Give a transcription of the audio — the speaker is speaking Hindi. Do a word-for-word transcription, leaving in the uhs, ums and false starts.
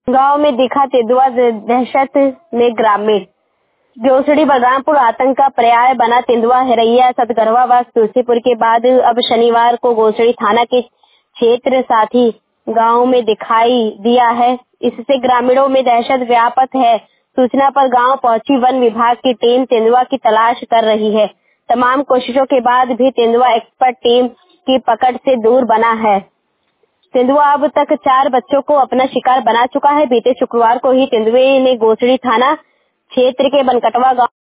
गांव में दिखा तेंदुआ, दहशत में ग्रामीण। ग्योसड़ी बलरामपुर आतंक का पर्याय बना तेंदुआ हिरैया सतगरवा व तुलसीपुर के बाद अब शनिवार को ग्योसड़ी थाना के क्षेत्र साथी गांव में दिखाई दिया है। इससे ग्रामीणों में दहशत व्याप्त है। सूचना पर गांव पहुंची वन विभाग की टीम तेंदुआ की तलाश कर रही है। तमाम कोशिशों के बाद भी तेंदुआ एक्सपर्ट टीम की पकड़ से दूर बना है। तेंदुआ अब तक चार बच्चों को अपना शिकार बना चुका है। बीते शुक्रवार को ही तेंदुए ने ग्योसड़ी थाना क्षेत्र के बनकटवा गांव